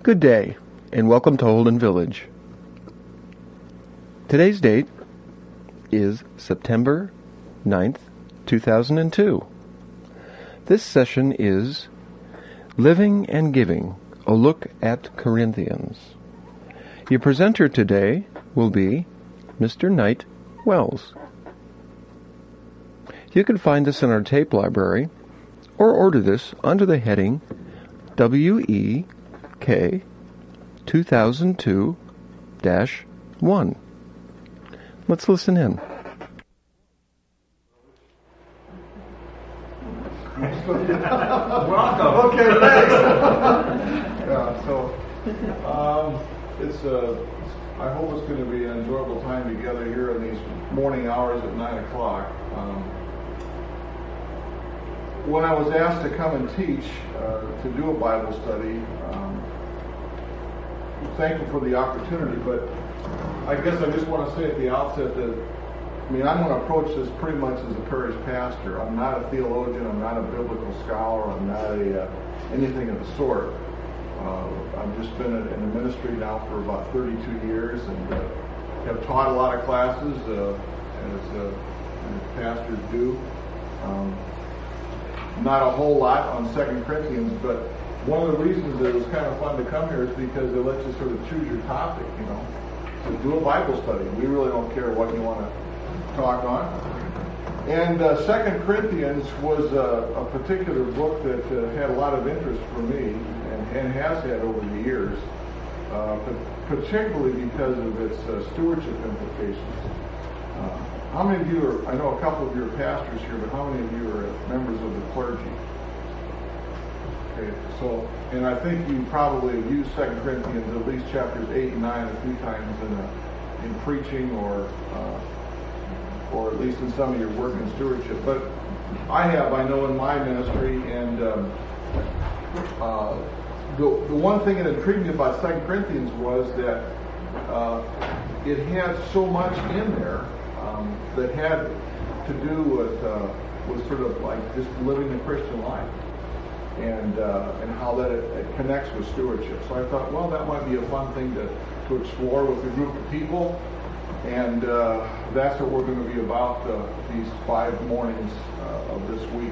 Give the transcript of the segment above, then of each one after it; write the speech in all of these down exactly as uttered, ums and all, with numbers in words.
Good day, and welcome to Holden Village. Today's date is September ninth, two thousand two. This session is Living and Giving, a look at Corinthians. Your presenter today will be Mister Knight Wells. You can find this in our tape library or order this under the heading W E K two thousand two dash one. Let's listen in. Welcome. Okay, thanks. yeah, so um, it's uh, I hope it's going to be an enjoyable time together here in these morning hours at nine o'clock. Um, when I was asked to come and teach uh, to do a Bible study, um, I'm thankful for the opportunity. But I guess I just want to say at the outset that I mean, I'm going to approach this pretty much as a parish pastor. I'm not a theologian. I'm not a biblical scholar. I'm not a uh, anything of the sort. Uh, I've just been in the ministry now for about thirty-two years and uh, have taught a lot of classes uh, as, uh, as pastors do. Um, not a whole lot on Second Corinthians, but one of the reasons that it was kind of fun to come here is because they let you sort of choose your topic, you know. So do a Bible study. We really don't care what you want to talk on. And uh, Second Corinthians was uh, a particular book that uh, had a lot of interest for me and, and has had over the years, uh, but particularly because of its uh, stewardship implications. Uh, how many of you are, I know a couple of you are pastors here, but how many of you are members of the clergy? Okay, so, and I think you probably have used Second Corinthians, at least chapters eight and nine, a few times in, a, in preaching or uh, or at least in some of your work in stewardship. But I have, I know, in my ministry, and um, uh, the, the one thing that intrigued me about Second Corinthians was that uh, it had so much in there um, that had to do with, uh, with sort of like just living the Christian life and uh, and how that it, it connects with stewardship. So I thought, well, that might be a fun thing to, to explore with a group of people. And uh, that's what we're going to be about uh, these five mornings uh, of this week.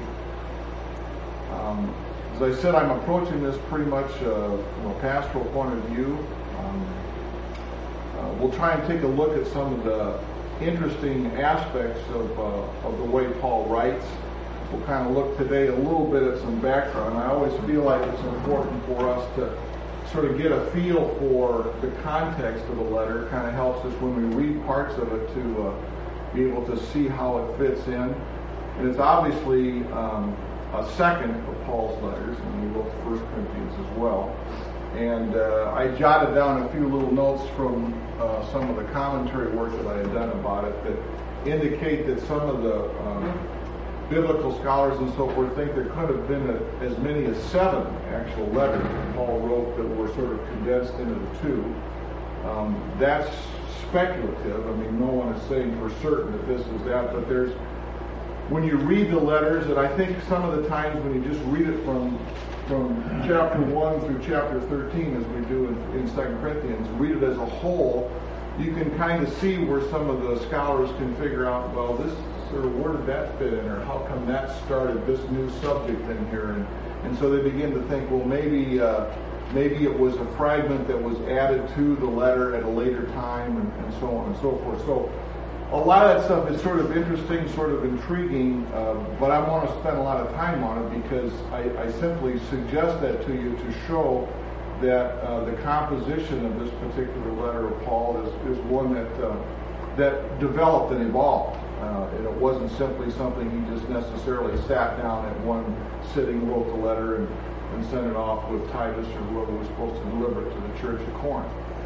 Um, as I said, I'm approaching this pretty much uh, from a pastoral point of view. Um, uh, we'll try and take a look at some of the interesting aspects of, uh, of the way Paul writes. We'll kind of look today a little bit at some background. I always feel like it's important for us to sort of get a feel for the context of the letter. It kind of helps us when we read parts of it to uh, be able to see how it fits in. And it's obviously um, a second of Paul's letters, and he wrote First Corinthians as well. And uh, I jotted down a few little notes from uh, some of the commentary work that I had done about it that indicate that some of the um, biblical scholars and so forth think there could have been a, as many as seven actual letters that Paul wrote that were sort of condensed into the two. Um, that's speculative. I mean, no one is saying for certain that this is that, but there's, when you read the letters, and I think some of the times when you just read it from from chapter one through chapter thirteen, as we do in, in Second Corinthians, read it as a whole, you can kind of see where some of the scholars can figure out, well, this sort of where did that fit in, or how come that started this new subject in here, and and so they begin to think, well, maybe uh, maybe it was a fragment that was added to the letter at a later time, and, and so on and so forth. So a lot of that stuff is sort of interesting, sort of intriguing, uh, but I want to spend a lot of time on it because I, I simply suggest that to you to show that uh, the composition of this particular letter of Paul is, is one that uh, that developed and evolved. Uh, and it wasn't simply something he just necessarily sat down at one sitting, wrote the letter, and, and sent it off with Titus or whoever was supposed to deliver it to the church of Corinth.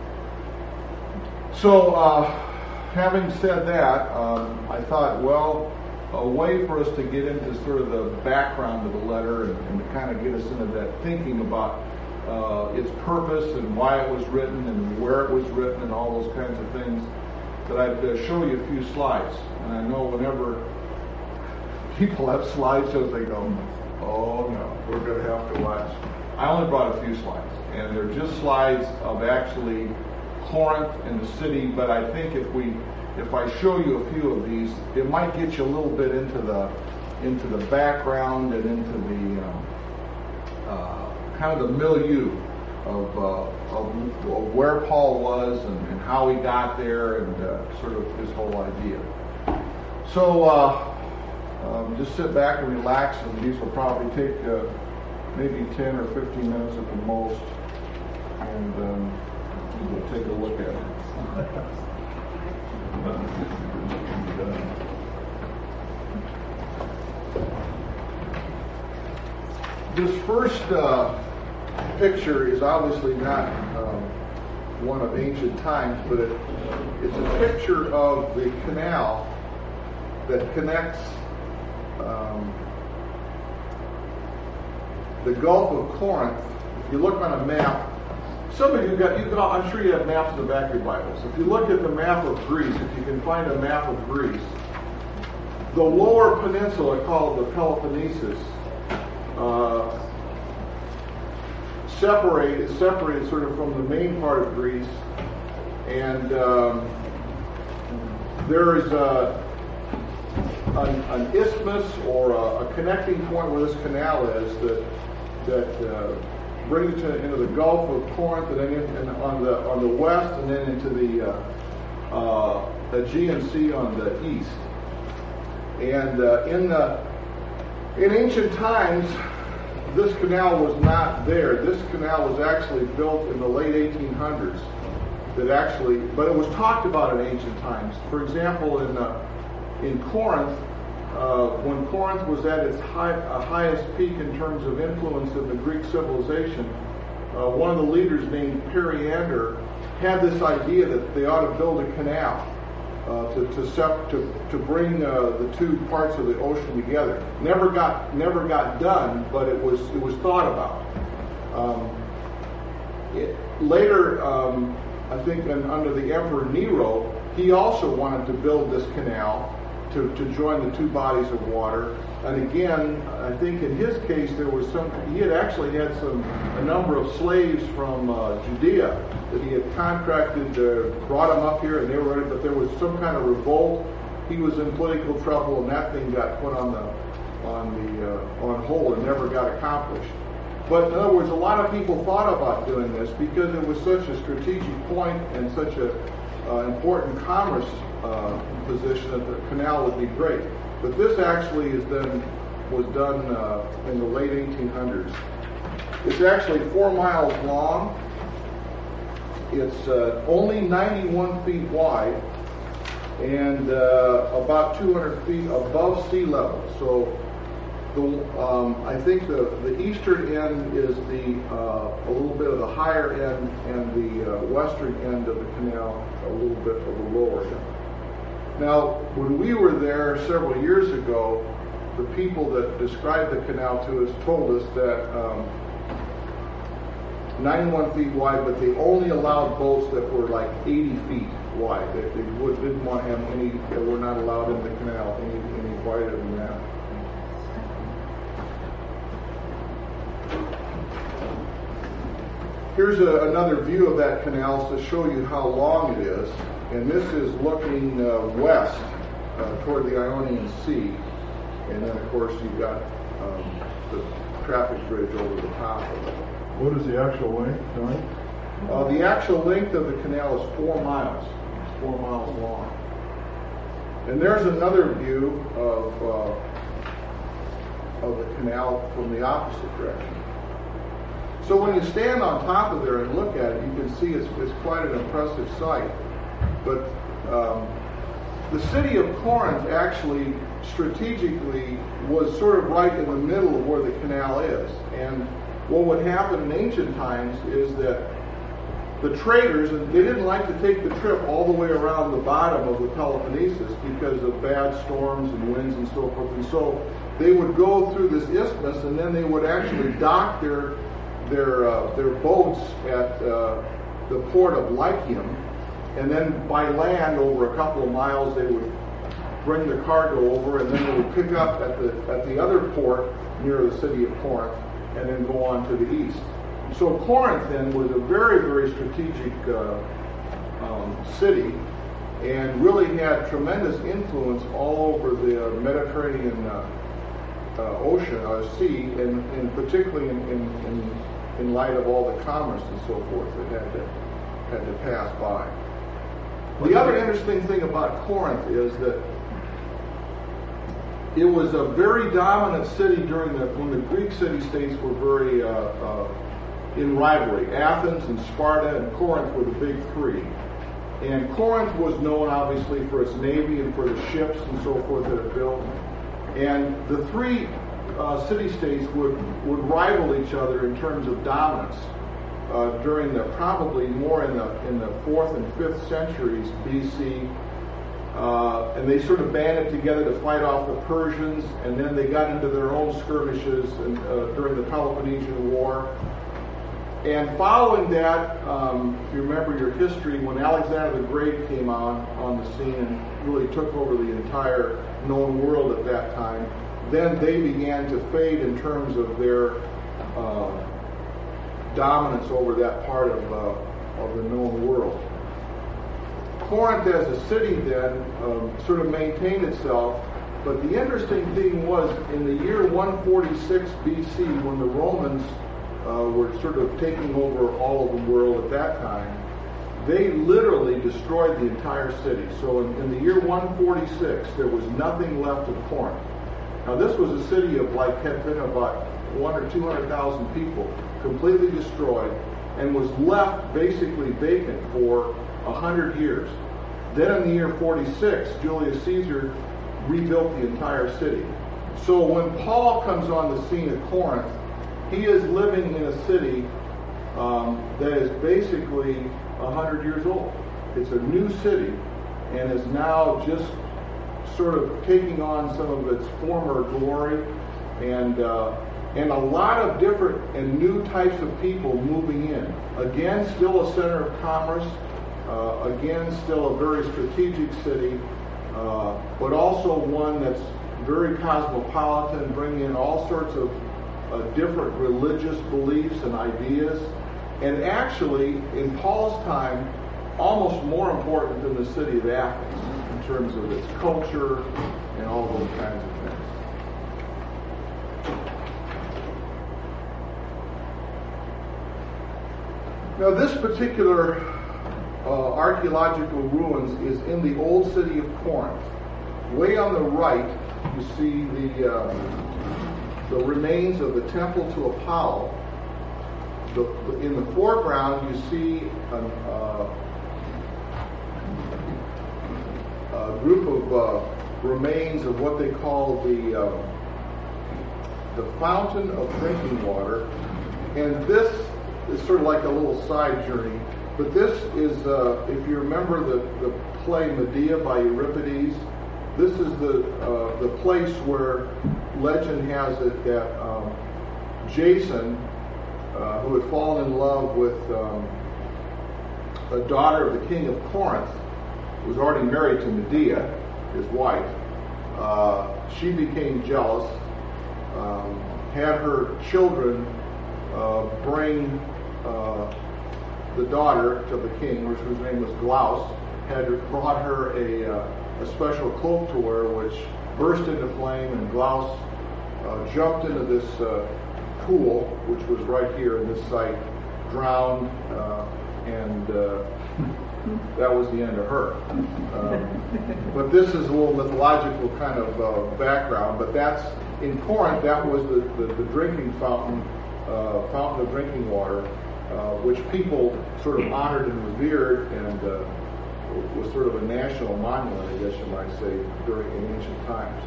So, uh, having said that, um, I thought, well, a way for us to get into sort of the background of the letter and, and to kind of get us into that thinking about uh, its purpose and why it was written and where it was written and all those kinds of things, that I'd uh, show you a few slides. And I know whenever people have slideshows, they go, oh no, we're going to have to watch I only brought a few slides, and they're just slides of actually Corinth and the city. But I think if we, if I show you a few of these, it might get you a little bit into the, into the background and into the um, uh, kind of the milieu of, uh, of, of where Paul was and, and how he got there and uh, sort of his whole idea. So uh, um, just sit back and relax, and these will probably take uh, maybe ten or fifteen minutes at the most, and um, we'll take a look at it. This first uh, picture is obviously not um, one of ancient times, but it, it's a picture of the canal that connects um, the Gulf of Corinth. If you look on a map, some of you got, you can, I'm sure you have maps in the back of your Bibles. If you look at the map of Greece, if you can find a map of Greece, the lower peninsula called the Peloponnesus uh, separate, is separated sort of from the main part of Greece, and um, there is a, an, an isthmus or a, a connecting point where this canal is that that uh, brings it to, into the Gulf of Corinth, and then in, and on the on the west, and then into the uh, uh, Aegean Sea on the east. And uh, in the in ancient times, this canal was not there. This canal was actually built in the late eighteen hundreds. That actually, but it was talked about in ancient times. For example, in uh, in Corinth, uh, when Corinth was at its high, uh, highest peak in terms of influence in the Greek civilization, uh, one of the leaders named Periander had this idea that they ought to build a canal uh, to to, sep- to to bring uh, the two parts of the ocean together. Never got never got done, but it was it was thought about. Um, it, later. Um, I think in, under the Emperor Nero, he also wanted to build this canal to, to join the two bodies of water. And again, I think in his case there was some, he had actually had some, a number of slaves from uh, Judea that he had contracted, uh, brought them up here and they were ready, but there was some kind of revolt. He was in political trouble and that thing got put on the, on the, uh, on hold and never got accomplished. But in other words, a lot of people thought about doing this because it was such a strategic point and such a uh, important commerce uh, position that the canal would be great. But this actually is then was done uh, in the late eighteen hundreds. It's actually four miles long. It's uh, only ninety-one feet wide and uh, about two hundred feet above sea level. So. The, um, I think the, the eastern end is the uh, a little bit of the higher end, and the uh, western end of the canal a little bit of the lower end. Now, when we were there several years ago, the people that described the canal to us told us that um, ninety-one feet wide, but they only allowed boats that were like eighty feet wide. They, they would, didn't want to have any, they were not allowed in the canal any, any wider than that. Here's a, another view of that canal to show you how long it is. And this is looking uh, west uh, toward the Ionian Sea. And then, of course, you've got um, the traffic bridge over the top of it. What is the actual length, Tony? Uh, the actual length of the canal is four miles. It's four miles long. And there's another view of, uh, of the canal from the opposite direction. So when you stand on top of there and look at it, you can see it's, it's quite an impressive sight. But um, the city of Corinth actually strategically was sort of right in the middle of where the canal is. And what would happen in ancient times is that the traders, and they didn't like to take the trip all the way around the bottom of the Peloponnesus because of bad storms and winds and so forth. And so they would go through this isthmus, and then they would actually dock their their uh, their boats at uh, the port of Lycium, and then by land over a couple of miles they would bring the cargo over, and then they would pick up at the at the other port near the city of Corinth, and then go on to the east. So Corinth then was a very, very strategic uh, um, city, and really had tremendous influence all over the Mediterranean uh, uh, Ocean, uh, sea, and, and particularly in, in, in, in light of all the commerce and so forth that had to, had to pass by. The other interesting thing about Corinth is that it was a very dominant city during the when the Greek city-states were very uh, uh, in rivalry. Athens and Sparta and Corinth were the big three. And Corinth was known, obviously, for its navy and for the ships and so forth that it built. And the three uh, city-states would, would rival each other in terms of dominance uh, during the, probably more in the in the fourth and fifth centuries B C. Uh, and they sort of banded together to fight off the Persians, and then they got into their own skirmishes and, uh, during the Peloponnesian War. And following that, um, if you remember your history, when Alexander the Great came on, on the scene and really took over the entire known world at that time, then they began to fade in terms of their uh, dominance over that part of, uh, of the known world. Corinth as a city then um, sort of maintained itself, but the interesting thing was in the year one forty-six B C, when the Romans uh, were sort of taking over all of the world at that time, they literally destroyed the entire city. So in, in the year one forty-six, there was nothing left of Corinth. Now this was a city of like had been about one or two hundred thousand people, completely destroyed, and was left basically vacant for a hundred years. Then in the year forty-six, Julius Caesar rebuilt the entire city. So when Paul comes on the scene at Corinth, he is living in a city um, that is basically a hundred years old. It's a new city and is now just sort of taking on some of its former glory, and uh, and a lot of different and new types of people moving in. Again, still a center of commerce. Uh, again, still a very strategic city, uh, but also one that's very cosmopolitan, bringing in all sorts of uh, different religious beliefs and ideas. And actually, in Paul's time, almost more important than the city of Athens in terms of its culture and all those kinds of things. Now, this particular uh, archaeological ruins is in the old city of Corinth. Way on the right, you see the uh, the remains of the temple to Apollo. The, the, in the foreground, you see an, uh, a group of uh, remains of what they call the uh, the fountain of drinking water, and this is sort of like a little side journey. But this is, uh, if you remember the, the play Medea by Euripides, this is the uh, the place where legend has it that um, Jason, uh, who had fallen in love with um, a daughter of the king of Corinth, was already married to Medea, his wife. Uh, she became jealous, um, had her children uh, bring uh, the daughter to the king, which whose name was Glaus, had brought her a, uh, a special cloak to wear, which burst into flame, and Glaus uh, jumped into this uh, pool, which was right here in this site, drowned, uh, and uh, that was the end of her. Um, but this is a little mythological kind of uh, background, but that's, in Corinth, that was the, the, the drinking fountain, uh, fountain of drinking water, uh, which people sort of honored and revered, and uh, was sort of a national monument, I guess you might say, during in ancient times.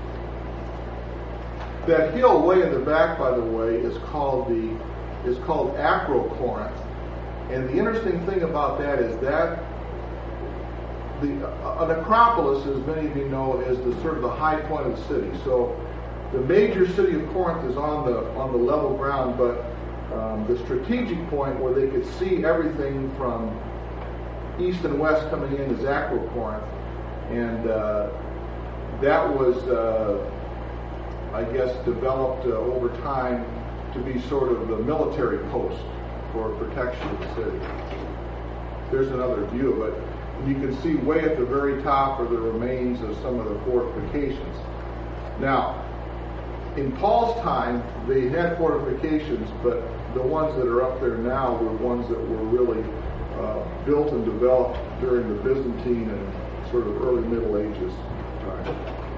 That hill way in the back, by the way, is called the is called Acrocorinth, and the interesting thing about that is that the uh, an acropolis, as many of you know, is the sort of the high point of the city. So the major city of Corinth is on the on the level ground, but um, the strategic point where they could see everything from east and west coming in is Acrocorinth, and uh, that was, uh, I guess, developed uh, over time to be sort of the military post for protection of the city. There's another view of it. And you can see way at the very top are the remains of some of the fortifications. Now, in Paul's time, they had fortifications, but the ones that are up there now were ones that were really uh, built and developed during the Byzantine and sort of early Middle Ages time.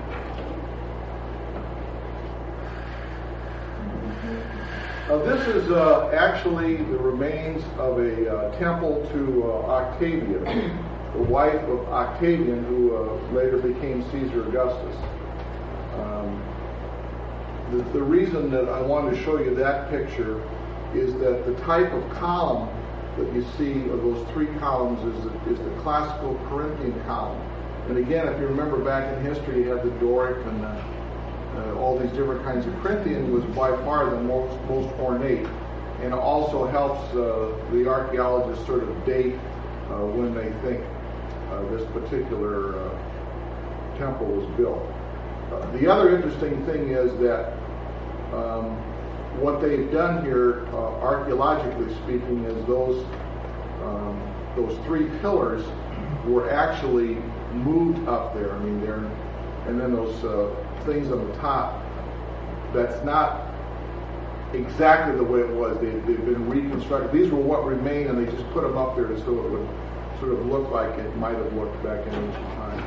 Uh, this is uh, actually the remains of a uh, temple to uh, Octavian, the wife of Octavian, who uh, later became Caesar Augustus. Um, the, the reason that I wanted to show you that picture is that the type of column that you see, of those three columns, is the, is the classical Corinthian column. And again, if you remember back in history, you had the Doric and the Uh, all these different kinds of Corinthian was by far the most most ornate, and it also helps uh, the archaeologists sort of date uh, when they think uh, this particular uh, temple was built. Uh, the other interesting thing is that um, what they've done here, uh, archaeologically speaking, is those um, those three pillars were actually moved up there. I mean, they're and then those uh, things on the top, that's not exactly the way it was. They, they've been reconstructed. These were what remained, and they just put them up there so it would sort of look like it might have looked back in ancient times.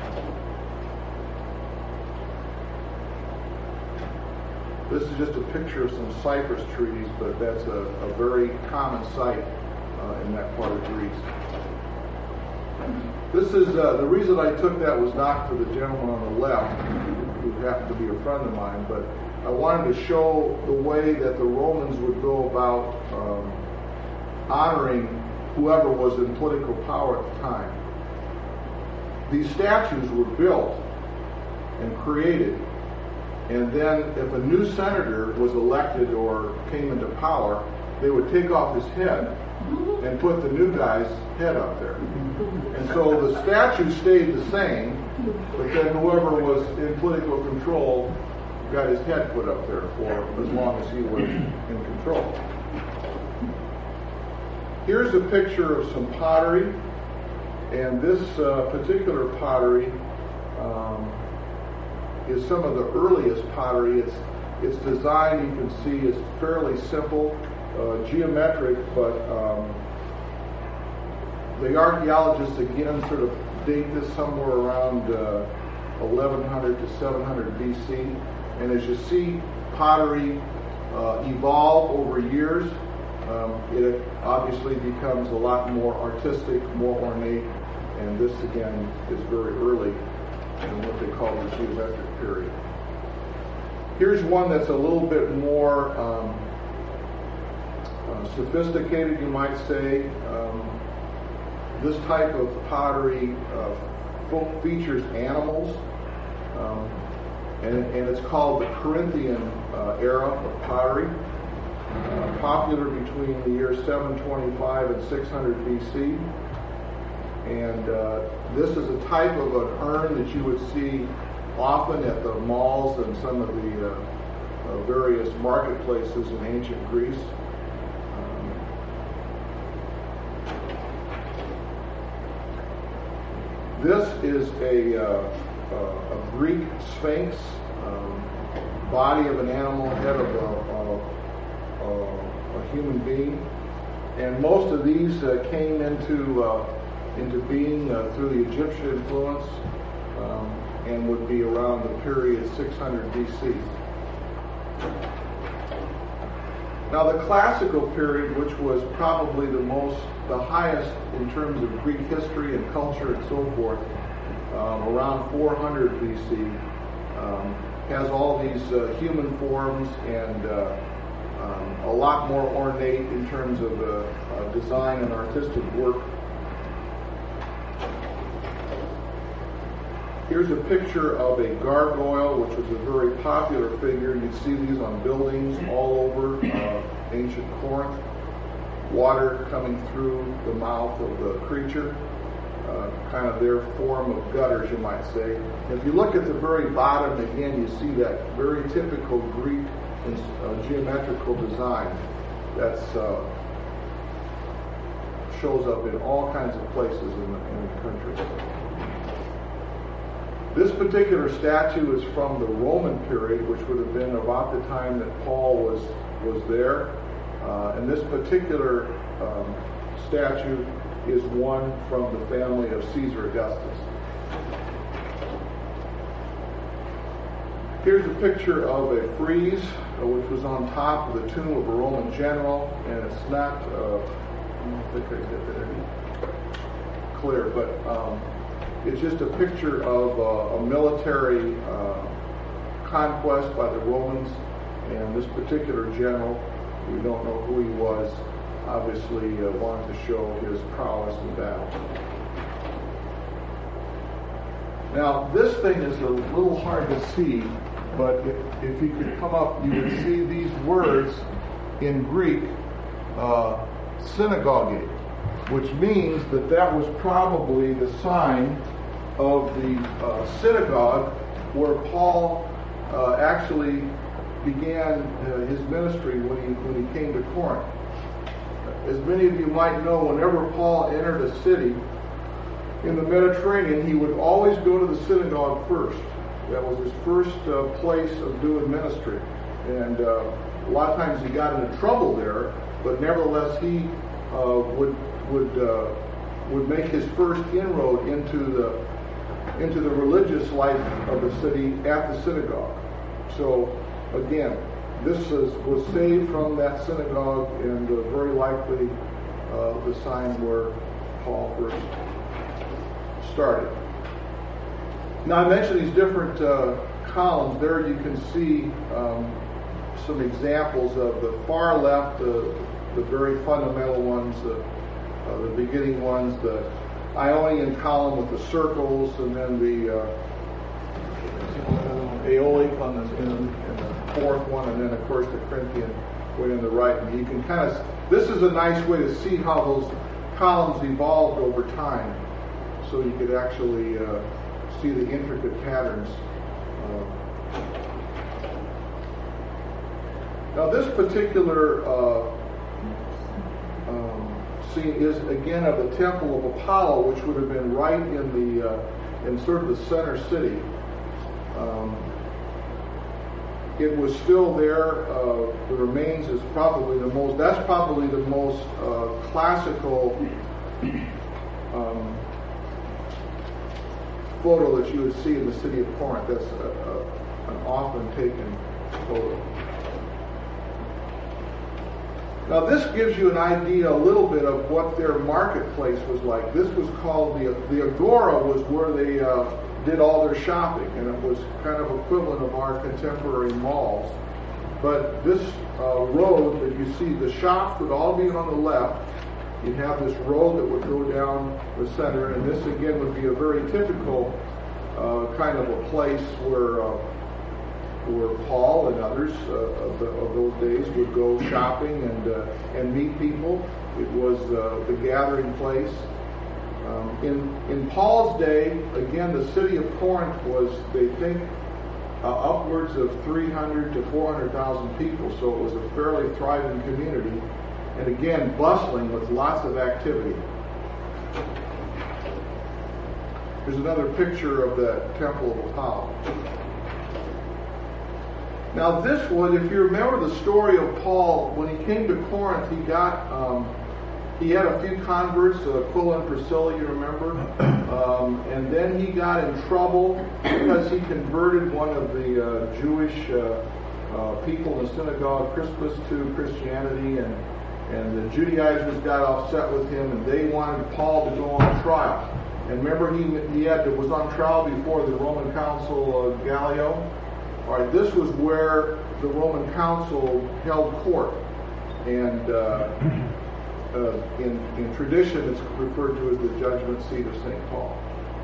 This is just a picture of some cypress trees, but that's a, a very common sight uh, in that part of Greece. This is, uh, the reason I took that was not for the gentleman on the left, who happened to be a friend of mine, but I wanted to show the way that the Romans would go about um, honoring whoever was in political power at the time. These statues were built and created, and then if a new senator was elected or came into power, they would take off his head and put the new guy's head up there. And so the statue stayed the same, but then whoever was in political control got his head put up there for as long as he was in control. Here's a picture of some pottery, and this uh, particular pottery um, is some of the earliest pottery. It's it's designed, you can see, is fairly simple. Uh, geometric, but um, the archaeologists again sort of date this somewhere around uh, eleven hundred to seven hundred B C. And as you see pottery uh, evolve over years, um, it obviously becomes a lot more artistic, more ornate, and this again is very early in what they call the geometric period. Here's one that's a little bit more um, Uh, sophisticated, you might say. Um, this type of pottery uh, features animals, um, and, and it's called the Corinthian uh, era of pottery, uh, popular between the years seven twenty-five and six hundred B C. And uh, this is a type of an urn that you would see often at the malls and some of the uh, uh, various marketplaces in ancient Greece. This is a, uh, uh, a Greek sphinx, um, body of an animal, head of a, a, a, a human being, and most of these uh, came into uh, into being uh, through the Egyptian influence, um, and would be around the period six hundred B C. Now, the classical period, which was probably the most, the highest in terms of Greek history and culture and so forth, um, around four hundred B C, um, has all these uh, human forms and uh, um, a lot more ornate in terms of uh, uh, design and artistic work. Here's a picture of a gargoyle, which was a very popular figure. You'd see these on buildings all over uh, ancient Corinth. Water coming through the mouth of the creature, uh, kind of their form of gutters, you might say. If you look at the very bottom, again, you see that very typical Greek in uh, geometrical design that's uh, shows up in all kinds of places in the, in the country. This particular statue is from the Roman period, which would have been about the time that Paul was was there. Uh, and this particular um, statue is one from the family of Caesar Augustus. Here's a picture of a frieze uh, which was on top of the tomb of a Roman general, and it's not, uh, I don't think I get that any clear, but um, it's just a picture of uh, a military uh, conquest by the Romans, and this particular general, we don't know who he was, obviously uh, wanted to show his prowess in battle. Now, this thing is a little hard to see, but if, if you could come up, you would see these words in Greek, uh, synagogue, which means that that was probably the sign of the uh, synagogue where Paul uh, actually began uh, his ministry when he when he came to Corinth. As many of you might know, whenever Paul entered a city in the Mediterranean, he would always go to the synagogue first. That was his first uh, place of doing ministry. And uh, a lot of times he got into trouble there, but nevertheless he uh, would would uh, would make his first inroad into the into the religious life of the city at the synagogue. So again, this is, was saved from that synagogue, and uh, very likely uh, the sign where Paul first started. Now, I mentioned these different uh, columns. There you can see um, some examples of the far left, uh, the very fundamental ones, uh, uh, the beginning ones, the Ionian column with the circles, and then the uh, Aeolic on the, in, in the fourth one, and then of course the Corinthian way on the right. And you can kind of, this is a nice way to see how those columns evolved over time, so you could actually uh, see the intricate patterns. Uh, now this particular uh, um, scene is again of the Temple of Apollo, which would have been right in the uh, in sort of the center city. Um, it was still there. Uh, the remains is probably the most. That's probably the most uh, classical um, photo that you would see in the city of Corinth. That's a, a, an often taken photo. Now this gives you an idea a little bit of what their marketplace was like. This was called the the Agora, was where they uh, did all their shopping, and it was kind of equivalent of our contemporary malls. But this uh, road that you see, the shops would all be on the left. You'd have this road that would go down the center, and this again would be a very typical uh, kind of a place where uh, where Paul and others uh, of, the, of those days would go shopping and uh, and meet people. It was uh, the gathering place. Um, in in Paul's day, again, the city of Corinth was, they think, uh, upwards of three hundred to four hundred thousand people. So it was a fairly thriving community, and again, bustling with lots of activity. Here's another picture of the Temple of Apollo. Now this was, if you remember the story of Paul, when he came to Corinth, he got, um, he had a few converts, uh, Aquila and Priscilla, you remember, um, and then he got in trouble because he converted one of the uh, Jewish uh, uh, people in the synagogue, Crispus, to Christianity, and and the Judaizers got upset with him, and they wanted Paul to go on trial. And remember, he he had was on trial before the Roman consul uh, Gallio. All right, this was where the Roman council held court, and uh, uh, in, in tradition it's referred to as the judgment seat of Saint Paul.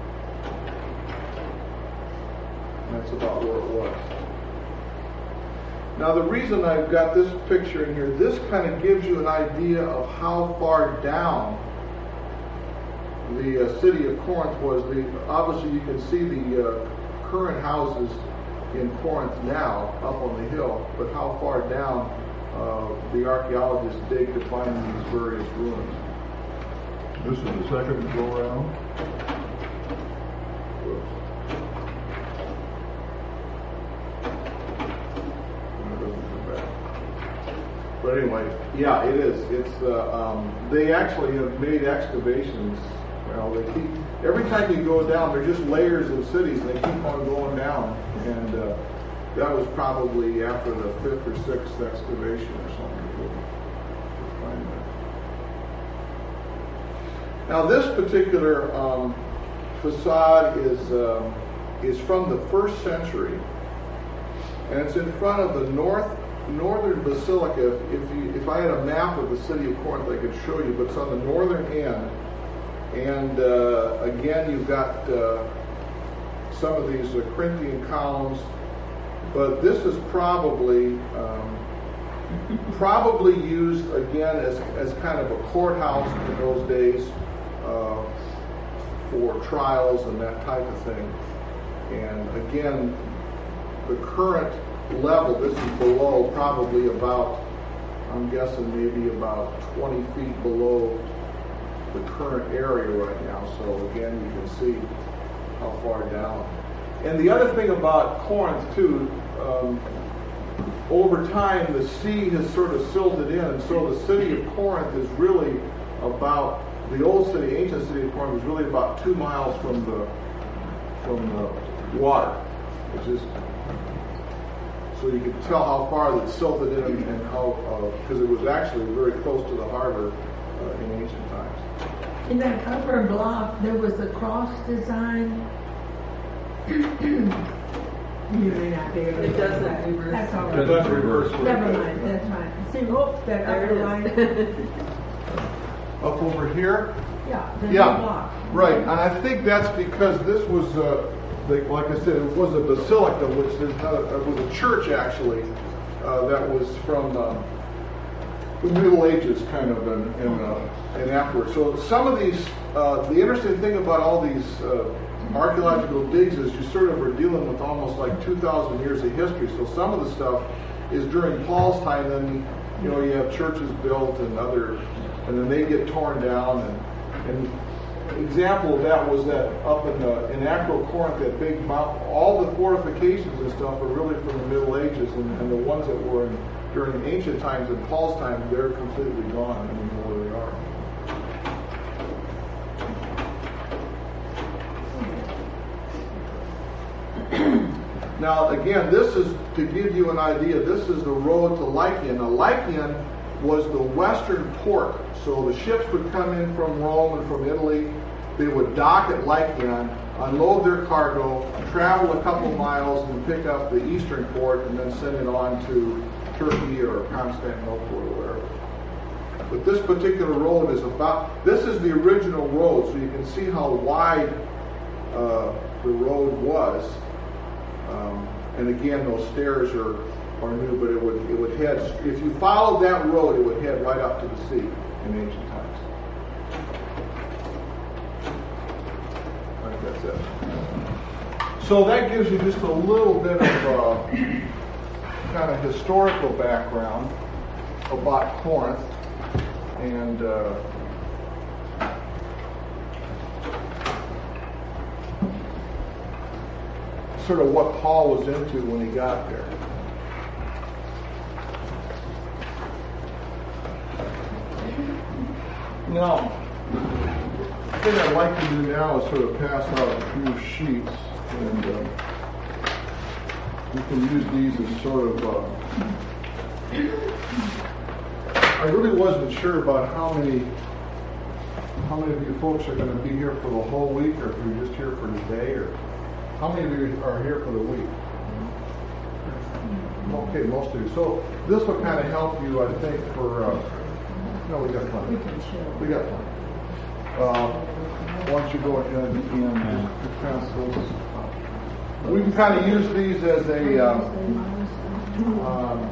And that's about where it was. Now the reason I've got this picture in here, this kind of gives you an idea of how far down the uh, city of Corinth was. The, obviously you can see the uh, current houses in Corinth now, up on the hill, but how far down uh, the archaeologists dig to find these various ruins. This is the second go around. But anyway, yeah, it is. It's uh, um, they actually have made excavations. Well, they keep every time you go down, they're just layers of cities, and they keep on going down. And uh, that was probably after the fifth or sixth excavation or something. To find that. Now, this particular um, facade is um, is from the first century, and it's in front of the north. Northern Basilica. If you, if I had a map of the city of Corinth, I could show you, but it's on the northern end. And uh, again, you've got uh, some of these uh, Corinthian columns, but this is probably um, probably used again as as kind of a courthouse in those days uh, for trials and that type of thing. And again, the current level, this is below, probably about, I'm guessing maybe about twenty feet below the current area right now. So again, you can see how far down. And the other thing about Corinth too, um, over time the sea has sort of silted in, and so the city of Corinth is really about, the old city, ancient city of Corinth was really about two miles from the from the water, which is, so you can tell how far that silted in and how, because uh, it was actually very close to the harbor uh, in ancient times. In that upper block, there was a cross design. You may not be able to. It doesn't reverse. That's all It right. doesn't reverse. Never mind, that's fine. See, oh, that There upper it line. is. Up over here? Yeah, the Yeah, block. right. And I think that's because this was, uh, the, like I said, it was a basilica, which is not a, it was a church actually, uh, that was from uh, the Middle Ages kind of and, and, uh, and afterwards. So some of these, uh, the interesting thing about all these uh, archaeological digs is you sort of are dealing with almost like two thousand years of history. So some of the stuff is during Paul's time, then you know you have churches built and other, and then they get torn down. And, and example of that was that up in the, in Acro Corinth, that big mount, all the fortifications and stuff are really from the Middle Ages, and, and the ones that were in, during ancient times, in Paul's time, they're completely gone. I don't even know where they are. Now, again, this is, to give you an idea, this is the road to Lycian. Now, Lycian was the western port. So the ships would come in from Rome and from Italy. They would dock at Lycian, unload their cargo, travel a couple miles, and pick up the eastern port, and then send it on to Turkey or Constantinople or wherever. But this particular road is about, this is the original road, so you can see how wide uh, the road was. Um, and again, those stairs are, are new, but it would it would head, if you followed that road, it would head right up to the sea in ancient times. I think that's it. So that gives you just a little bit of uh, kind of historical background about Corinth, and uh, sort of what Paul was into when he got there. Now, the thing I'd like to do now is sort of pass out a few sheets, and uh, you can use these as sort of, uh, I really wasn't sure about how many, how many of you folks are going to be here for the whole week, or if you're just here for today, or how many of you are here for the week? Okay, most of you. So this will kind of help you, I think, for, uh, no, we got plenty. We got plenty. Uh, why don't you go ahead and uh, pass those? We can kind of use these as a, uh, um,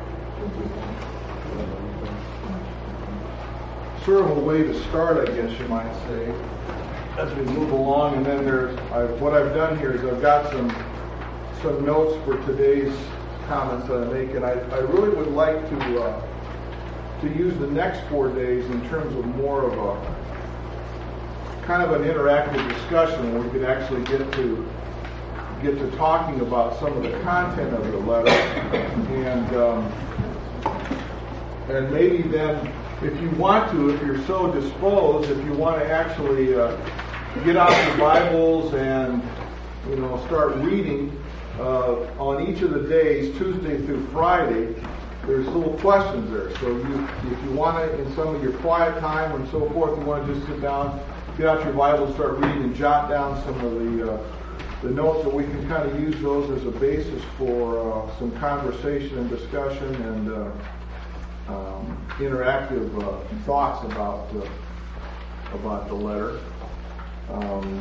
sort of a way to start, I guess you might say, as we move along. And then there's, I, what I've done here is I've got some some notes for today's comments that I make, and I, I really would like to uh, to use the next four days in terms of more of a kind of an interactive discussion where we could actually get to get to talking about some of the content of the letter, and um, and maybe then, if you want to, if you're so disposed, if you want to actually uh, get out your Bibles and you know start reading uh, on each of the days, Tuesday through Friday. There's little questions there. So you, if you want to, in some of your quiet time and so forth, you want to just sit down, get out your Bible, start reading, and jot down some of the uh, the notes, that we can kind of use those as a basis for uh, some conversation and discussion and uh, um, interactive uh, thoughts about uh, about the letter. Um,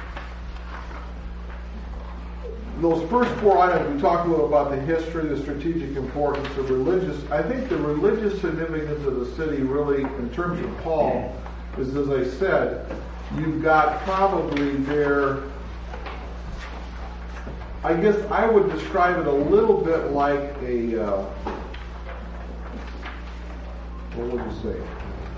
Those first four items, we talked a little about the history, the strategic importance, the religious. I think the religious significance of the city really, in terms of Paul, is, as I said, you've got probably their, I guess I would describe it a little bit like a, uh, what would you say?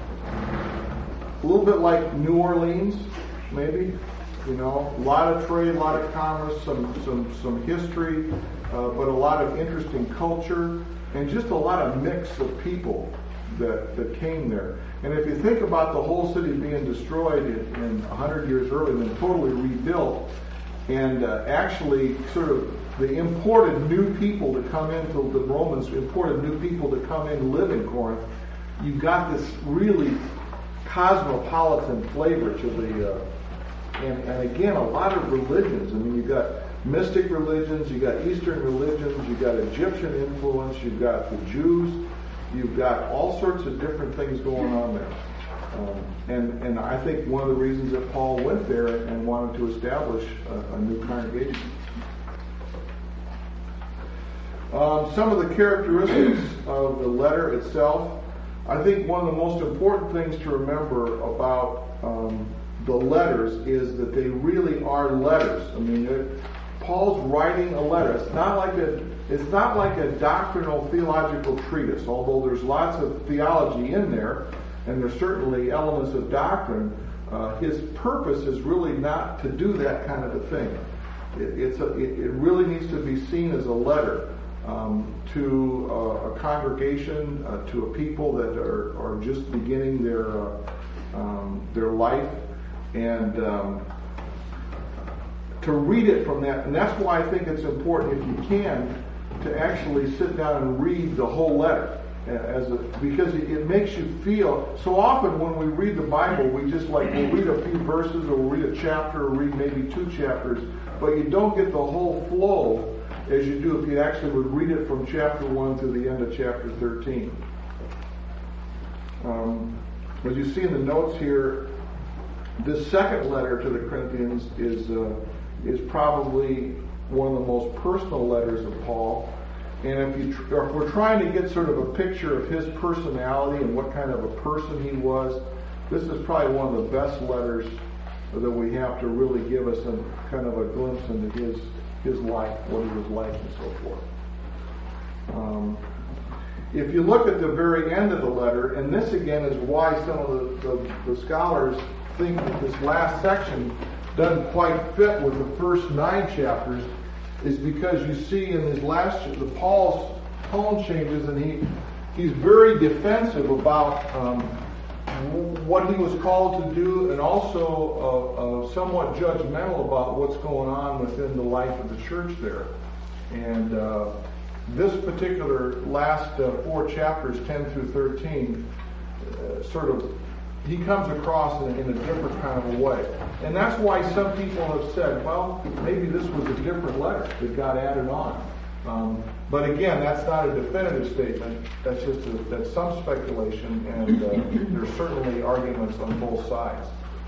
A little bit like New Orleans, maybe. You know, a lot of trade, a lot of commerce, some some some history, uh, but a lot of interesting culture, and just a lot of mix of people that that came there. And if you think about the whole city being destroyed in, in one hundred years earlier, then totally rebuilt, and uh, actually sort of they imported new people to come into the Romans imported new people to come in and live in Corinth. You got this really cosmopolitan flavor to the. Uh, And, and again, a lot of religions. I mean, you've got mystic religions, you've got Eastern religions, you've got Egyptian influence, you've got the Jews, you've got all sorts of different things going on there. Um, and, and I think one of the reasons that Paul went there and wanted to establish a, a new congregation. Um, some of the characteristics of the letter itself. I think one of the most important things to remember about um, the letters is that they really are letters. I mean, Paul's writing a letter. It's not like a it's not like a doctrinal theological treatise, although there's lots of theology in there, and there's certainly elements of doctrine. Uh, his purpose is really not to do that kind of a thing. It, it's a, it, it really needs to be seen as a letter um, to uh, a congregation, uh, to a people that are, are just beginning their uh, um, their life. And um, to read it from that, and that's why I think it's important, if you can, to actually sit down and read the whole letter, as a, because it, it makes you feel. So often when we read the Bible, we just like we'll read a few verses, or we'll read a chapter, or read maybe two chapters, but you don't get the whole flow as you do if you actually would read it from chapter one to the end of chapter thirteen. Um, as you see in the notes here. This second letter to the Corinthians is uh, is probably one of the most personal letters of Paul. And if you tr- or if we're trying to get sort of a picture of his personality and what kind of a person he was, this is probably one of the best letters that we have to really give us a kind of a glimpse into his his life, what he was like, and so forth. Um, if you look at the very end of the letter, and this again is why some of the, the, the scholars think that this last section doesn't quite fit with the first nine chapters, is because you see in his last the Paul's tone changes, and he he's very defensive about um, what he was called to do, and also uh, uh, somewhat judgmental about what's going on within the life of the church there. And uh, this particular last uh, four chapters, ten through thirteen, uh, sort of he comes across in, in a different kind of a way. And that's why some people have said, well, maybe this was a different letter that got added on. Um, but again, that's not a definitive statement. That's just a, that's some speculation, and uh, there's certainly arguments on both sides.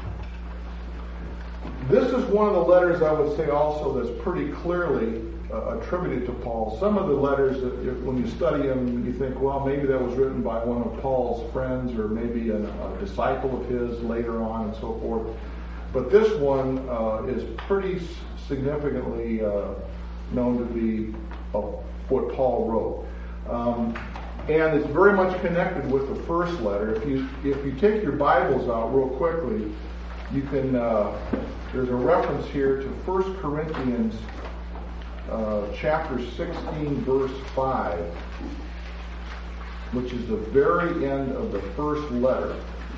This is one of the letters I would say also that's pretty clearly uh, attributed to Paul. Some of the letters, that if, when you study them, you think, well, maybe that was written by one of Paul's friends, or maybe a, a disciple of his later on, and so forth. But this one uh, is pretty significantly uh, known to be uh, what Paul wrote. Um, and it's very much connected with the first letter. If you if you take your Bibles out real quickly, you can, uh, there's a reference here to First Corinthians uh, chapter sixteen, verse five, which is the very end of the first letter.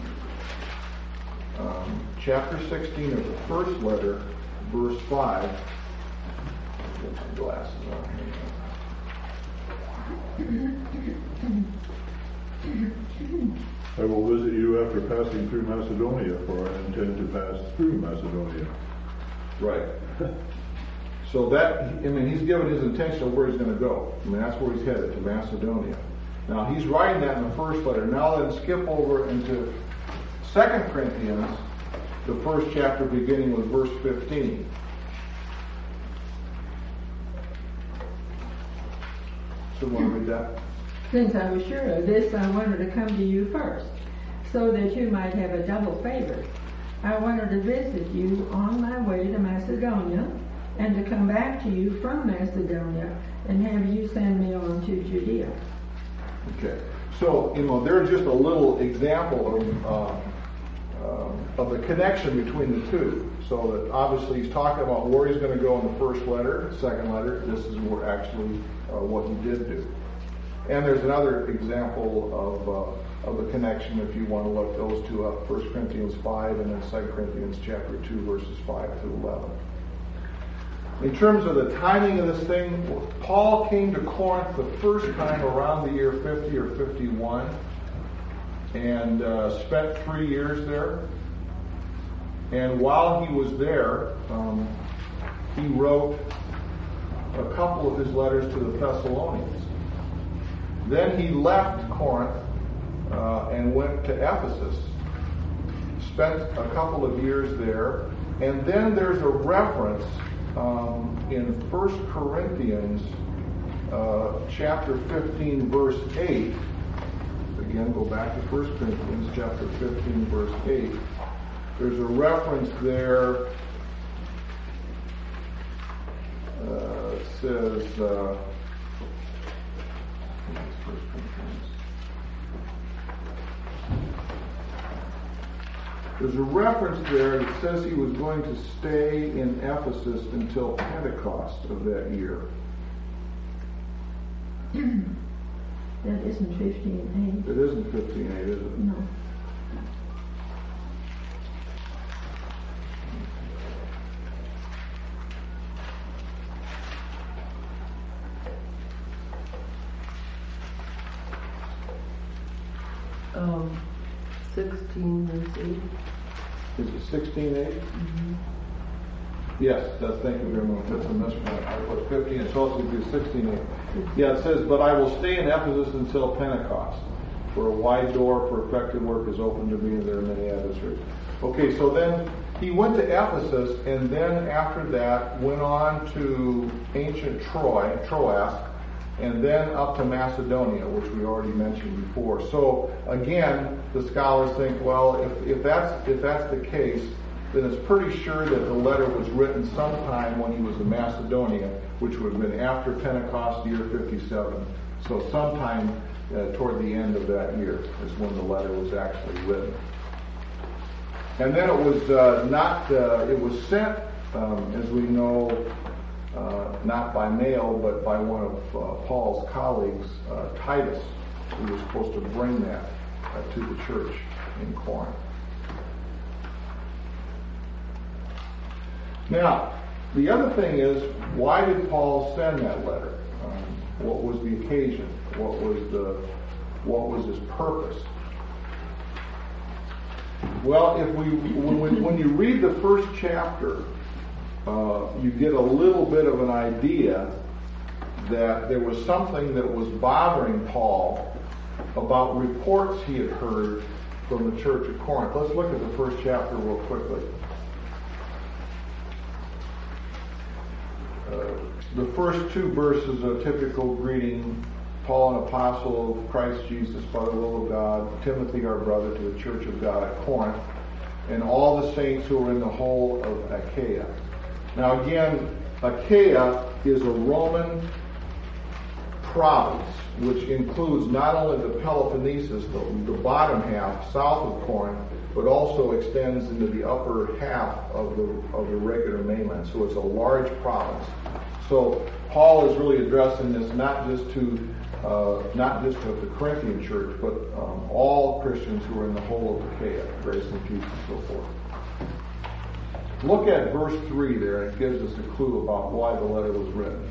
Um, chapter sixteen of the first letter, verse five. Get my glasses on here. I will visit you after passing through Macedonia, for I intend to pass through Macedonia. Right. So that, I mean, he's given his intention of where he's going to go. I mean, that's where he's headed, to Macedonia. Now, he's writing that in the first letter. Now then, skip over into Second Corinthians, the first chapter, beginning with verse fifteen. So, want to read that? Since I was sure of this, I wanted to come to you first, so that you might have a double favor. I wanted to visit you on my way to Macedonia, and to come back to you from Macedonia, and have you send me on to Judea. Okay. So, you know, there's just a little example of uh, uh, of the connection between the two. So that obviously he's talking about where he's going to go in the first letter, second letter. This is where actually uh, what he did do. And there's another example of uh, of the connection if you want to look those two up, First Corinthians five and then Second Corinthians chapter two, verses five through eleven. In terms of the timing of this thing, Paul came to Corinth the first time around the year fifty or fifty-one and uh, spent three years there. And while he was there, um, he wrote a couple of his letters to the Thessalonians. Then he left Corinth uh, and went to Ephesus, spent a couple of years there, and then there's a reference um, in First Corinthians uh, chapter fifteen, verse eight. Again, go back to First Corinthians chapter fifteen, verse eight. There's a reference there. Uh, it says. Uh, There's a reference there that says he was going to stay in Ephesus until Pentecost of that year. That isn't fifteen eight. It isn't fifteen eight, is it? No. Um, sixteen verse eight. Is it sixteen eight? Mm-hmm. Yes, that's, thank you very much. That's a misprint. I put fifteen, it's also to be sixteen eight. Yeah, it says, but I will stay in Ephesus until Pentecost. For a wide door for effective work is open to me, and there are many adversaries. Okay, so then he went to Ephesus, and then after that went on to ancient Troy, Troas, and then up to Macedonia, which we already mentioned before. So again, the scholars think, well, if, if that's if that's the case, then it's pretty sure that the letter was written sometime when he was in Macedonia, which would have been after Pentecost, year fifty-seven. So sometime uh, toward the end of that year is when the letter was actually written. And then it was uh, not, uh, it was sent, um, as we know, uh, not by mail, but by one of uh, Paul's colleagues, uh, Titus, who was supposed to bring that uh, to the church in Corinth. Now, the other thing is, why did Paul send that letter? Um, what was the occasion? What was the what was his purpose? Well, if we when, when you read the first chapter, uh, you get a little bit of an idea that there was something that was bothering Paul about reports he had heard from the church of Corinth. Let's look at the first chapter real quickly. Uh, the first two verses are typical greeting. Paul, an apostle of Christ Jesus, by the will of God, Timothy, our brother, to the church of God at Corinth, and all the saints who are in the whole of Achaia. Now again, Achaia is a Roman province, which includes not only the Peloponnesus, the, the bottom half south of Corinth, but also extends into the upper half of the of the regular mainland. So it's a large province. So Paul is really addressing this not just to uh, not just to the Corinthian church, but um, all Christians who are in the whole of Achaia, grace and peace and so forth. Look at verse three there. It gives us a clue about why the letter was written.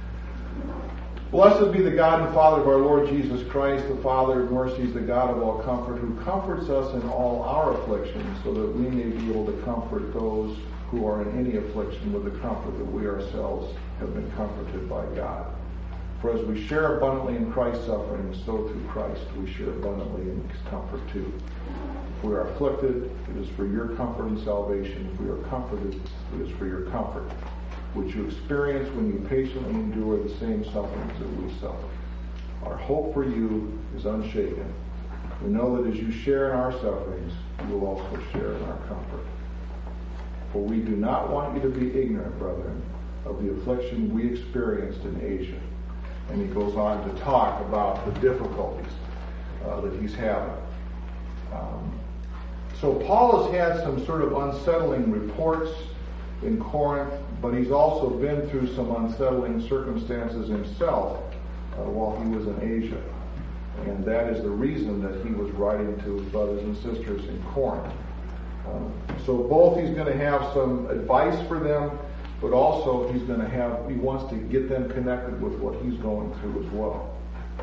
Blessed be the God and Father of our Lord Jesus Christ, the Father of mercies, the God of all comfort, who comforts us in all our afflictions, so that we may be able to comfort those who are in any affliction with the comfort that we ourselves have been comforted by God. For as we share abundantly in Christ's sufferings, so through Christ we share abundantly in his comfort too. If we are afflicted, it is for your comfort and salvation. If we are comforted, it is for your comfort, which you experience when you patiently endure the same sufferings that we suffer. Our hope for you is unshaken. We know that as you share in our sufferings, you will also share in our comfort. For we do not want you to be ignorant, brethren, of the affliction we experienced in Asia. And he goes on to talk about the difficulties uh, that he's having. Um, so Paul has had some sort of unsettling reports in Corinth, but he's also been through some unsettling circumstances himself uh, while he was in Asia. And that is the reason that he was writing to his brothers and sisters in Corinth. Um, so both he's going to have some advice for them, but also he's going to have, he wants to get them connected with what he's going through as well.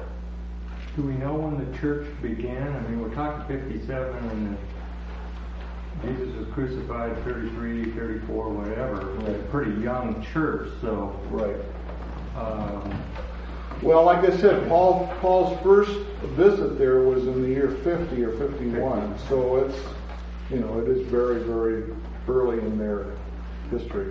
Do we know when the church began? I mean, we're talking fifty-seven, and the Jesus was crucified thirty-three, thirty-four, whatever. Right. It's a pretty young church, so. Right. Um, well, like I said, Paul Paul's first visit there was in the year fifty or fifty-one, fifty. So it's, you know, it is very, very early in their history.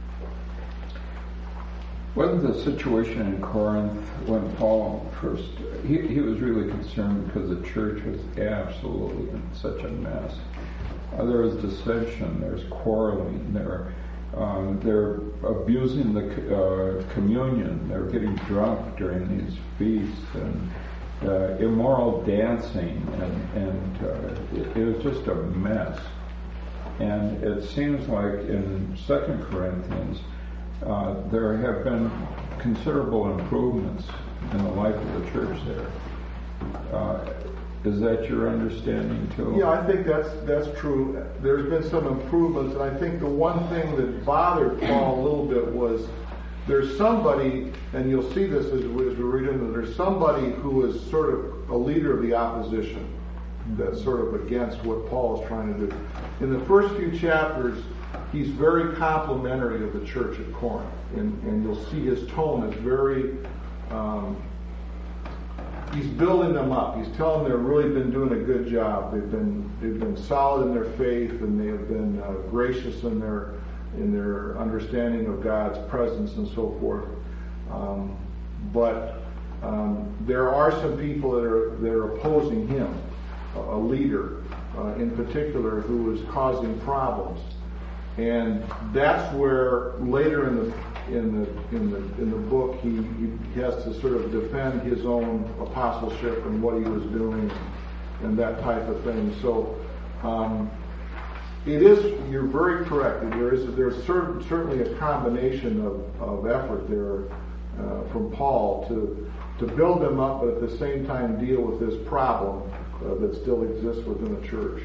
Wasn't the situation in Corinth when Paul first, he, he was really concerned because the church was absolutely in such a mess. Uh, there was dissension, there's quarreling, they're, um, they're abusing the uh, communion, they're getting drunk during these feasts, and uh, immoral dancing, and, and uh, it, it was just a mess. And it seems like in Second Corinthians, uh, there have been considerable improvements in the life of the church there. Uh, Is that your understanding too? Yeah, I think that's that's true. There's been some improvements, and I think the one thing that bothered Paul a little bit was there's somebody, and you'll see this as, as we read into it, there's somebody who is sort of a leader of the opposition that's sort of against what Paul is trying to do. In the first few chapters, he's very complimentary of the church at Corinth, and, and you'll see his tone is very... Um, He's building them up. He's telling them they've really been doing a good job. They've been they've been solid in their faith, and they have been uh, gracious in their in their understanding of God's presence and so forth. Um, but um, there are some people that are that are opposing him, a, a leader uh, in particular, who is causing problems, and that's where later in the in the in the in the book he, he has to sort of defend his own apostleship and what he was doing and that type of thing. So um, it is, you're very correct. There is there's certain, certainly a combination of, of effort there uh, from Paul to to build them up, but at the same time deal with this problem uh, that still exists within the church.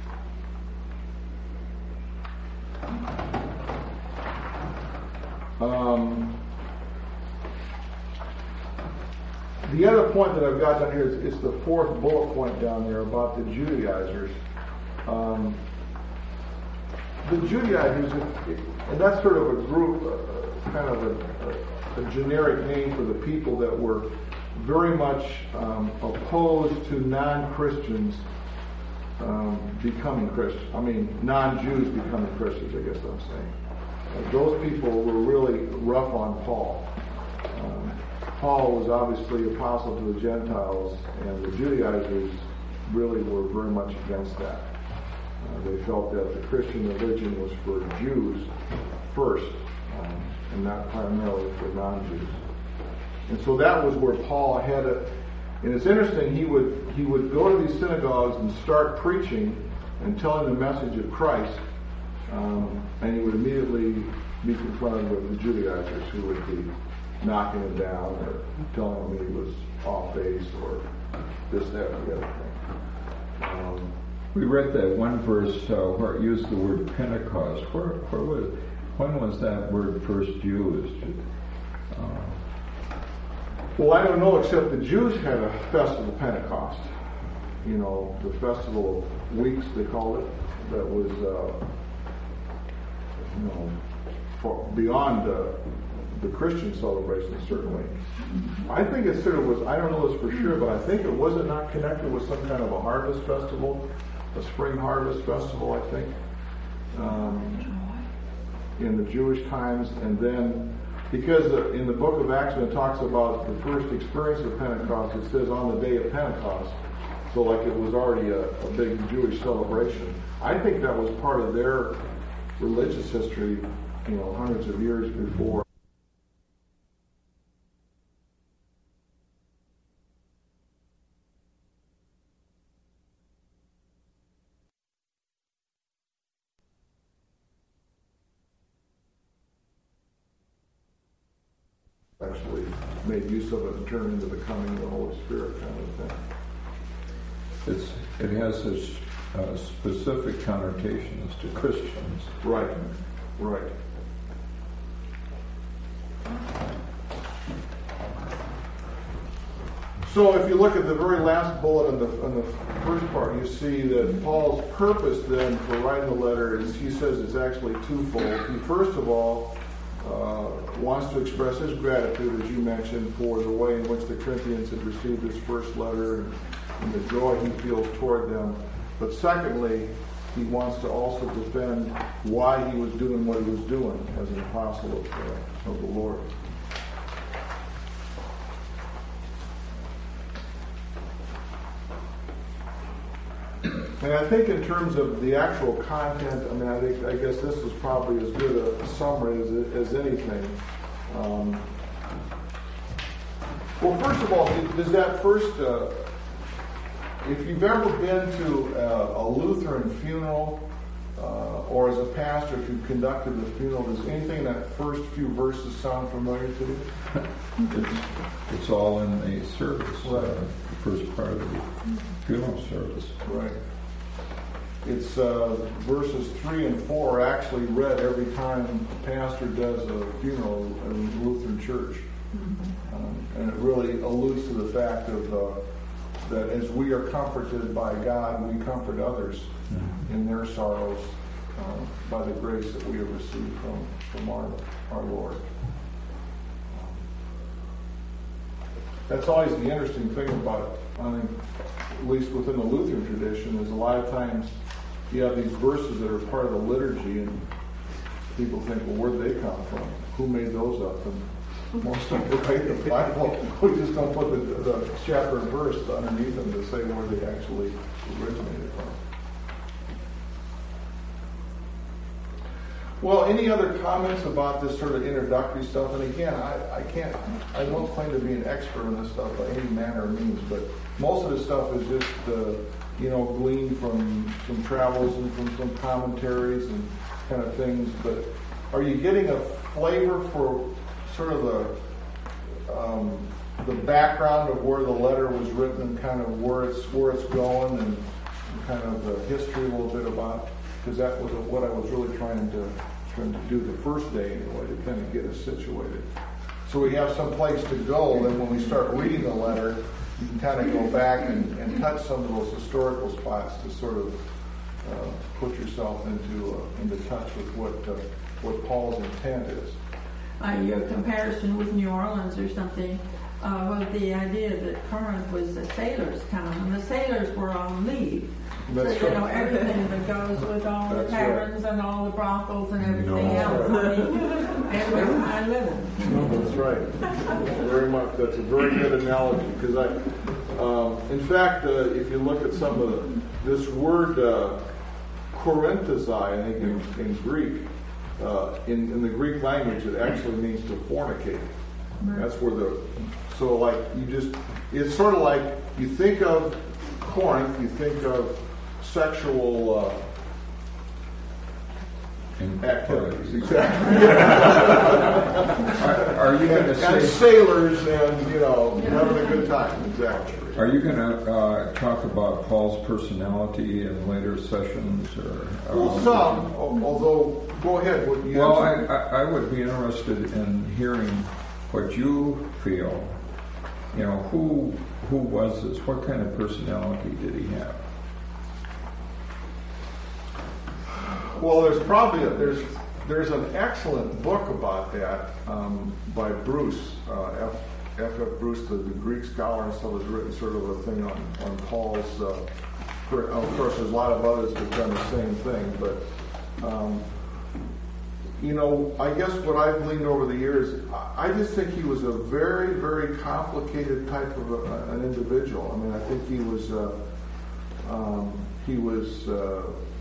Um, the other point that I've got down here is, is the fourth bullet point down there about the Judaizers. Um, the Judaizers, and that's sort of a group, uh, kind of a, a, a generic name for the people that were very much um, opposed to non-Christians um, becoming Christians. I mean, non-Jews becoming Christians, I guess I'm saying. Uh, those people were really rough on Paul. Um, Paul was obviously apostle to the Gentiles, and the Judaizers really were very much against that. Uh, they felt that the Christian religion was for Jews first, um, and not primarily for non-Jews. And so that was where Paul had it. And it's interesting, he would he would go to these synagogues and start preaching and telling the message of Christ, um, and he would immediately be confronted with the Judaizers who would be knocking him down or telling him he was off base or this, that, or the other thing. Um, we read that one verse uh, where it used the word Pentecost. Where, where was, when was that word first used? Uh, Well, I don't know, except the Jews had a festival of Pentecost. You know, the festival of weeks, they called it, that was, uh, you know, for, beyond uh, the Christian celebration, certainly. I think it sort of was, I don't know this for sure, but I think it was it not connected with some kind of a harvest festival, a spring harvest festival, I think, um, in the Jewish times, and then because in the book of Acts, when it talks about the first experience of Pentecost, it says on the day of Pentecost. So like it was already a, a big Jewish celebration. I think that was part of their religious history, you know, hundreds of years before. Actually made use of it and turned into the coming of the Holy Spirit kind of thing. It's, it has a uh, specific connotations to Christians. Right, right. So if you look at the very last bullet in the, in the first part, you see that Paul's purpose then for writing the letter is, he says it's actually twofold. He first of all Uh, wants to express his gratitude, as you mentioned, for the way in which the Corinthians had received his first letter and, and the joy he feels toward them. But secondly, he wants to also defend why he was doing what he was doing as an apostle of, uh, of the Lord. And I think in terms of the actual content, I mean, I think I guess this is probably as good a summary as, as anything. Um, well, first of all, does that first, uh, if you've ever been to a, a Lutheran funeral, uh, or as a pastor, if you've conducted a funeral, does anything in that first few verses sound familiar to you? It's, it's all in the service, right. uh, the first part of the funeral service. Right. It's uh, verses three and four are actually read every time a pastor does a funeral in a Lutheran church. Mm-hmm. Um, and it really alludes to the fact of uh, that as we are comforted by God, we comfort others mm-hmm. in their sorrows uh, by the grace that we have received from, from our, our Lord. That's always the interesting thing about, I think, at least within the Lutheran tradition, is a lot of times you have these verses that are part of the liturgy, and people think, well, where did they come from? Who made those up? And most of them write the Bible. We just don't put the, the chapter and verse underneath them to say where they actually originated from. Well, any other comments about this sort of introductory stuff? And again, I, I can't, I won't claim to be an expert on this stuff by any manner or means, but most of this stuff is just, uh, you know, gleaned from some travels and from some commentaries and kind of things. But are you getting a flavor for sort of the um, the background of where the letter was written and kind of where it's where it's going and kind of the history a little bit about? Because that was what I was really trying to trying to do the first day anyway, to kind of get us situated. So we have some place to go, and when we start reading the letter, you can kind of go back and, and touch some of those historical spots to sort of uh, put yourself into uh, into touch with what uh, what Paul's intent is. Uh, your comparison with New Orleans or something, uh, well, the idea that Corinth was a sailor's town, and the sailors were on leave. That's so, you know, right. everything that goes with all That's the taverns right. and all the brothels and everything No. else. I mean, and where I live. That's right. Very much. That's a very good analogy. Because I, um, in fact, uh, if you look at some of the, this word uh, Korinthosai, I think in, in Greek, uh, in, in the Greek language, it actually means to fornicate. That's where the, so like you just, it's sort of like you think of Corinth, you think of sexual uh, activities, exactly. Are, are you going to and, and say? sailors and, you know, having a good time, exactly. Are you going to uh, talk about Paul's personality in later sessions, or? Well, some, although, go ahead. What you Well, I, I, I would be interested in hearing what you feel. You know, who who was this? What kind of personality did he have? Well, there's probably a, there's there's an excellent book about that um, by Bruce uh, F. F. F. Bruce, the, the Greek scholar, and stuff, has written sort of a thing on on Paul's. Uh, per, of course, there's a lot of others that have done the same thing, but um, you know, I guess what I've gleaned over the years, I, I just think he was a very, very complicated type of a, an individual. I mean, I think he was uh, um, he was. Uh,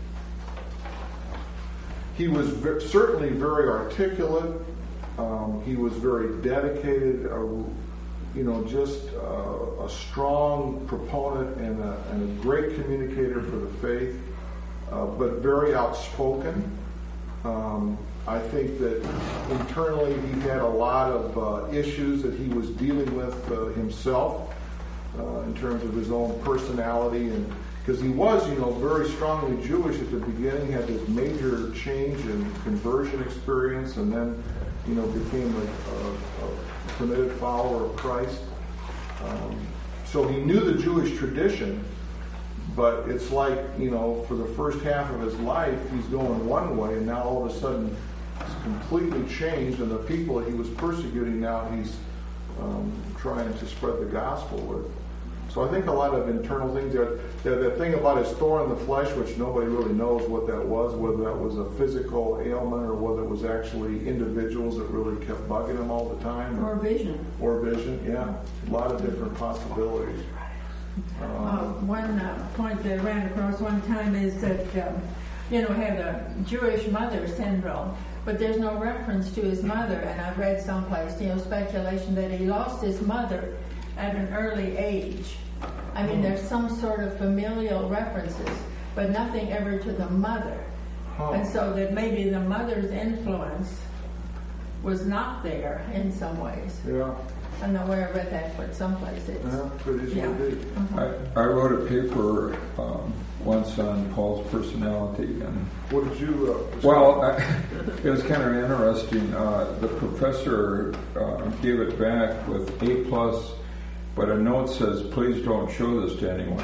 He was ve- certainly very articulate. Um, he was very dedicated. Uh, you know, just uh, a strong proponent and a, and a great communicator for the faith, uh, but very outspoken. Um, I think that internally he had a lot of uh, issues that he was dealing with uh, himself uh, in terms of his own personality, and because he was, you know, very strongly Jewish at the beginning, had this major change in conversion experience, and then, you know, became a, a, a committed follower of Christ. Um, so he knew the Jewish tradition, but it's like, you know, for the first half of his life, he's going one way, and now all of a sudden it's completely changed, and the people he was persecuting now he's um, trying to spread the gospel with. So I think a lot of internal things there. The, the thing about his thorn in the flesh, which nobody really knows what that was, whether that was a physical ailment or whether it was actually individuals that really kept bugging him all the time. Or vision. Or vision, yeah. A lot of different possibilities. Um, Uh, one uh, point that I ran across one time is that, um, you know, had a Jewish mother syndrome, but there's no reference to his mother. And I've read someplace, you know, speculation that he lost his mother at an early age. I mean, there's some sort of familial references, but nothing ever to the mother. huh. And so that maybe the mother's influence was not there in some ways. Yeah, I don't know where I read that, but someplace it's. yeah, could easily Yeah. be. I, I wrote a paper um, once on Paul's personality, and What did you... Uh, well, I, it was kind of interesting. Uh, the professor uh, gave it back with A plus, but a note says, "Please don't show this to anyone."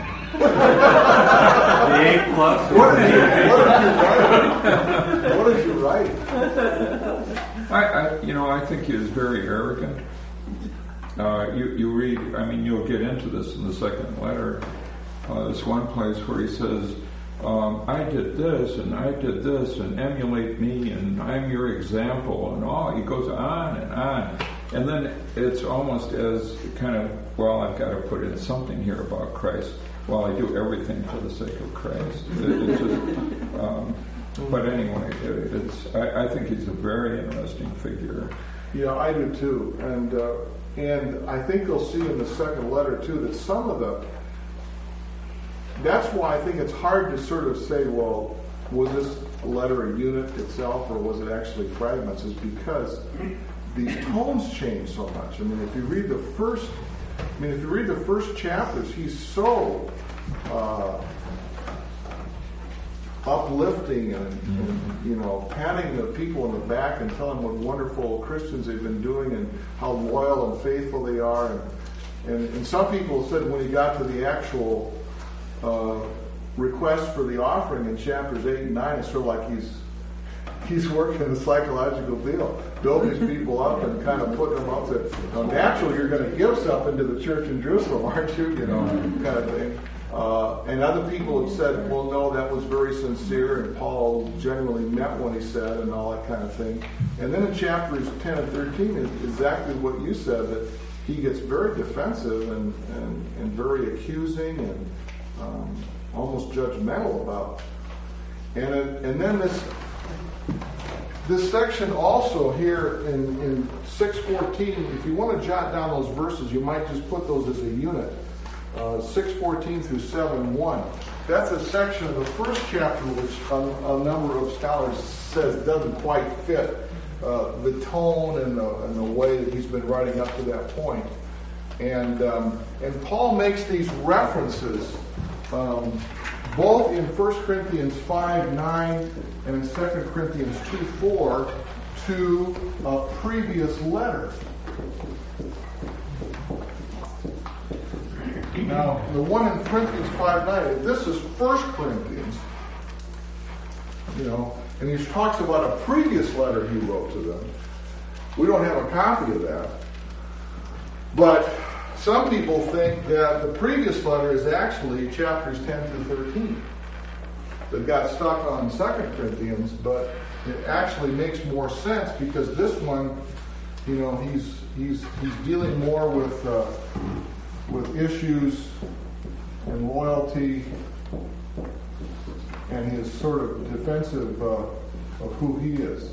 The A plus. What did you, what did you write? What did you write? I, I, you know, I think he is very arrogant. Uh, you, you read, I mean, you'll get into this in the second letter. Uh, there's one place where he says, um, I did this, and I did this, and emulate me, and I'm your example, and all. He goes on and on. And then it's almost as kind of, well, I've got to put in something here about Christ. Well, I do everything for the sake of Christ. It, it's just, um, but anyway, it, it's. I, I think he's a very interesting figure. Yeah, I do too. And uh, and I think you'll see in the second letter too that some of the, that's why I think it's hard to sort of say, well, was this letter a unit itself or was it actually fragments, is because these tones change so much. I mean, if you read the first, I mean, if you read the first chapters, he's so uh, uplifting and, and, you know, patting the people in the back and telling what wonderful Christians they've been doing and how loyal and faithful they are. And, and, and some people said when he got to the actual uh, request for the offering in chapters eight and nine, it's sort of like he's he's working a psychological deal, building these people up and kind of putting them up to, now, naturally you're going to give something to the church in Jerusalem, aren't you? You know, kind of thing. Uh, and other people have said, well, no, that was very sincere, and Paul generally meant what he said, and all that kind of thing. And then in chapters ten and thirteen is exactly what you said, that he gets very defensive and, and, and very accusing and um, almost judgmental about. And it, and then this this section also here in, in six fourteen, if you want to jot down those verses, you might just put those as a unit. Uh, six fourteen through seven one. That's a section of the first chapter which a, a number of scholars says doesn't quite fit uh, the tone and the, and the way that he's been writing up to that point. And, um, and Paul makes these references um, both in First Corinthians five nine and in Second Corinthians two four to a previous letter. Now, the one in Corinthians five nine, this is First Corinthians, you know, and he talks about a previous letter he wrote to them. We don't have a copy of that. But some people think that the previous letter is actually chapters ten through thirteen that got stuck on Second Corinthians, but it actually makes more sense because this one, you know, he's he's he's dealing more with uh, with issues and loyalty and his sort of defensive uh, of who he is.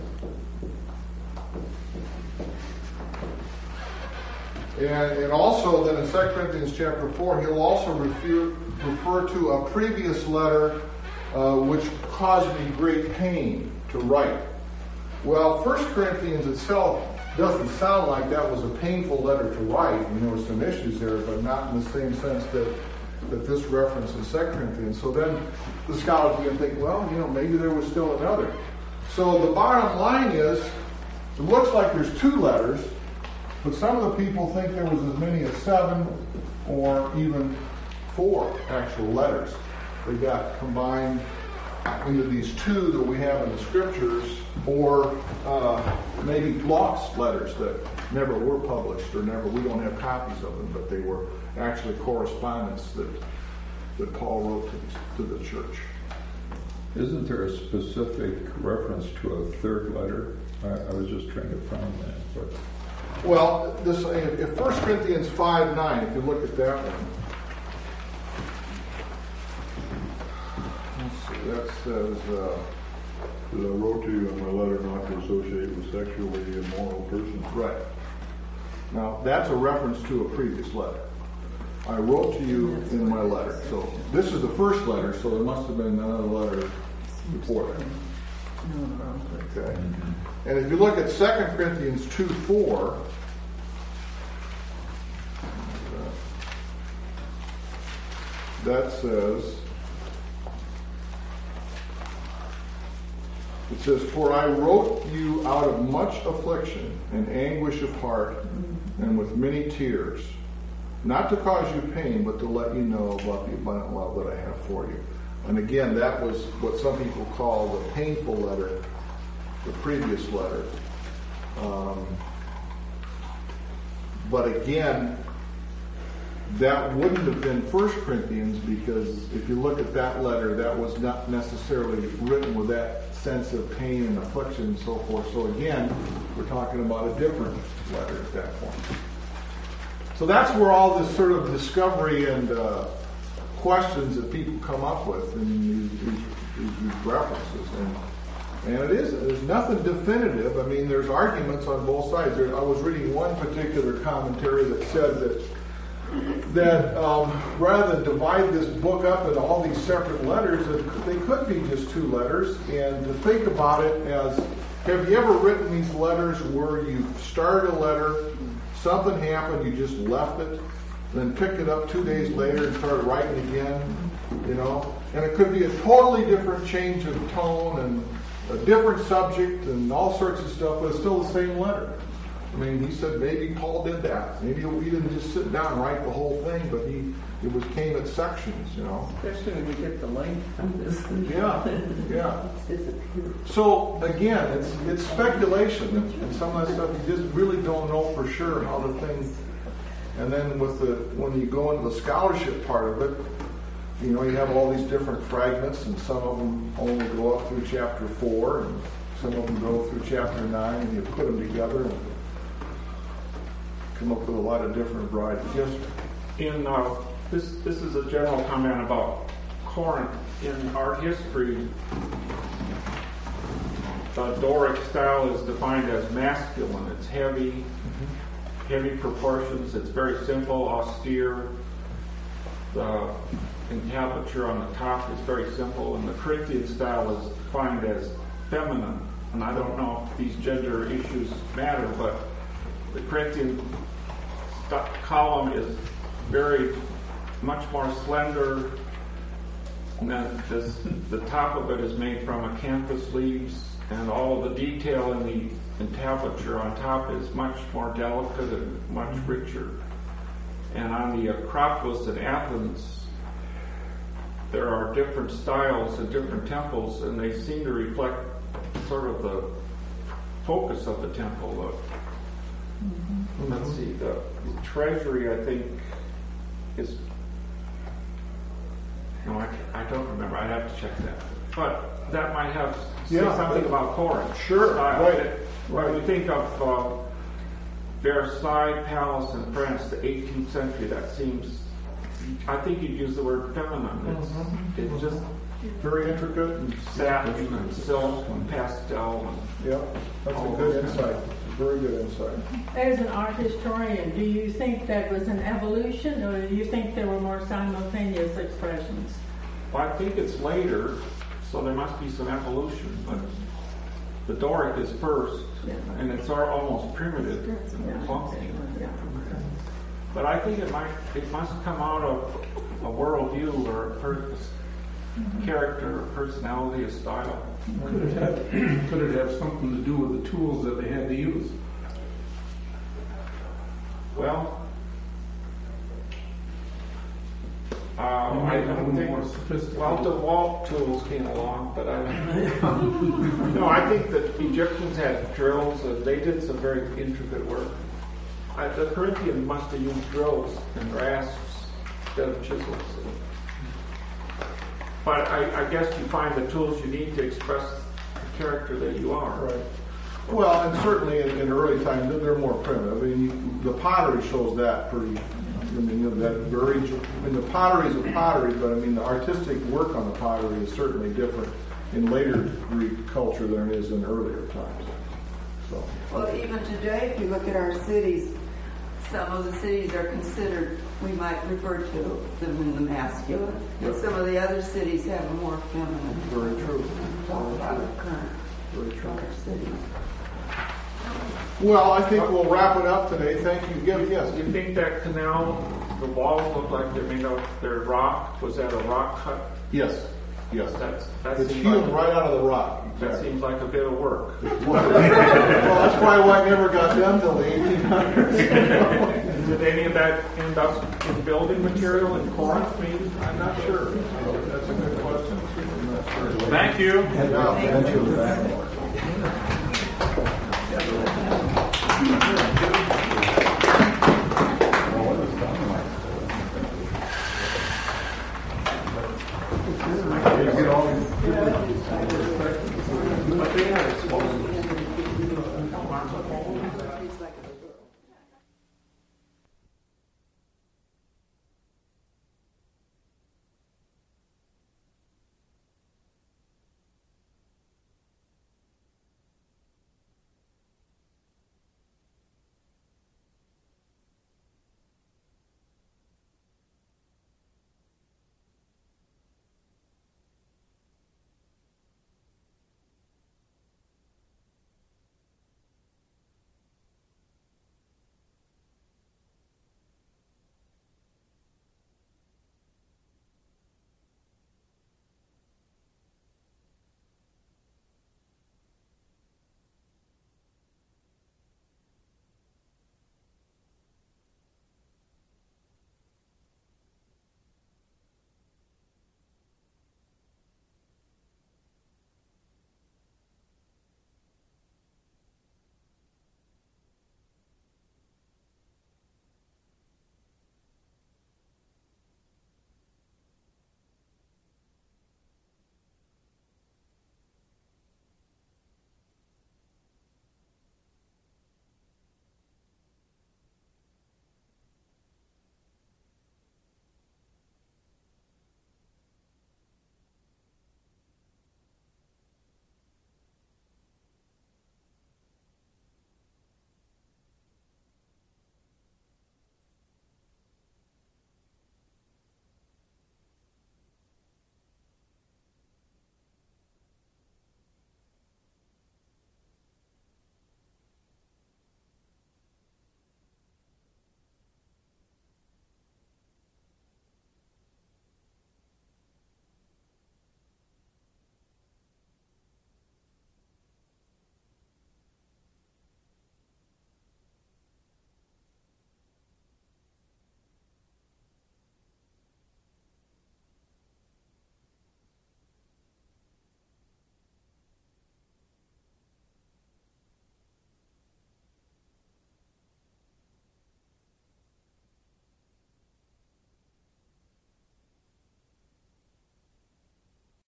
And, and also then in Second Corinthians chapter four, he'll also refer, refer to a previous letter uh, which caused me great pain to write. Well, First Corinthians itself doesn't sound like that was a painful letter to write. I mean, there were some issues there, but not in the same sense that, that this reference in Second Corinthians. So then the scholars begin to think, well, you know, maybe there was still another. So the bottom line is, it looks like there's two letters, but some of the people think there was as many as seven or even four actual letters. They got combined into these two that we have in the scriptures, or uh, maybe lost letters that never were published or never, we don't have copies of them, but they were actually correspondence that that Paul wrote to, to the church. Isn't there a specific reference to a third letter? I, I was just trying to find that. But. Well, this if First Corinthians five nine, if you look at that one, let's see, that says, uh, I wrote to you in my letter not to associate with sexually immoral persons. Right. Now, that's a reference to a previous letter. I wrote to you in my letter. So this is the first letter, so there must have been another letter before that. Okay. And if you look at Second Corinthians two four, that says, it says, "For I wrote you out of much affliction and anguish of heart and with many tears, not to cause you pain, but to let you know about the abundant love that I have for you." And again, that was what some people call the painful letter, the previous letter. Um, but again, that wouldn't have been First Corinthians, because if you look at that letter, that was not necessarily written with that sense of pain and affliction and so forth. So again, we're talking about a different letter at that point. So that's where all this sort of discovery and uh, questions that people come up with in these, these, these references. And, and it is, there's nothing definitive. I mean, there's arguments on both sides. There, I was reading one particular commentary that said that that um, rather than divide this book up into all these separate letters, that they could be just two letters. And to think about it as, have you ever written these letters where you started a letter, something happened, you just left it, then picked it up two days later and started writing again, you know? And it could be a totally different change of tone and a different subject and all sorts of stuff, but it's still the same letter. I mean, he said maybe Paul did that. Maybe he didn't just sit down and write the whole thing, but he it was came at sections, you know. Especially when you get the length of this. Yeah, yeah. Disappear. So again, it's it's speculation, and, and some of that stuff you just really don't know for sure how the thing. And then with the when you go into the scholarship part of it, you know, you have all these different fragments, and some of them only go up through chapter four, and some of them go through chapter nine, and you put them together and come up with a lot of different varieties. Yes, sir. In uh, this, this is a general comment about Corinth. In our history, the Doric style is defined as masculine. It's heavy, heavy proportions. It's very simple, austere. The entablature on the top is very simple, and the Corinthian style is defined as feminine. And I don't know if these gender issues matter, but the Corinthian st- column is very much more slender. And then this, the top of it is made from acanthus leaves, and all the detail in the entablature on top is much more delicate and much richer. And on the Acropolis in Athens, there are different styles and different temples, and they seem to reflect sort of the focus of the temple. Mm-hmm. Let's see, the treasury, I think, is... No, I, I don't remember. I'd have to check that. But that might have say Yeah, something but- about Corinth. Sure, style. right, When right. you think of uh, Versailles Palace in France, the eighteenth century, that seems, I think you'd use the word feminine. It's, Mm-hmm. it's just Very intricate. satin and silk and pastel. And Yeah, that's a good insight. Very good insight. As an art historian, do you think that was an evolution, or do you think there were more simultaneous expressions? well, I think it's later, so there must be some evolution. But the Doric is first, Yeah. and it's al- almost primitive and clumsy. Yeah. But I think it might, it must come out of a worldview or a purpose, character, or personality, a style. Could it have, could it have something to do with the tools that they had to use? Well, uh, I Maybe a don't little more think. sophisticated. Well, DeWalt tools came along, but I. no, I think that Egyptians had drills, and they did some very intricate work. I, the Corinthians must have used drills and rasps instead of chisels. But I, I guess you find the tools you need to express the character that you are. Right. Well, and certainly in, in early times, they're- they're more primitive. I mean, you- the pottery shows that pretty, I mean, you know, that very, I mean, the pottery is a pottery, but I mean, the artistic work on the pottery is certainly different in later Greek culture than it is in earlier times. So, Well, even today, if you look at our cities, some of the cities are considered, we might refer to them in the masculine. And some of the other cities have a more feminine. very true. Talk about our current Very true. other cities. Well, I think we'll wrap it up today. Thank you. Give, yes. You think that canal, the walls look like they're made of, they're rock? Was that a rock cut? Yes. Yes. That's, that It's seems healed like, right out of the rock. that Exactly. seems like a bit of work. Well, that's probably why it never got done till the eighteen hundreds. Did any of that end up in building material in Corinth? Maybe? I'm not sure. That's a good question. I'm not sure. Thank you. Yeah.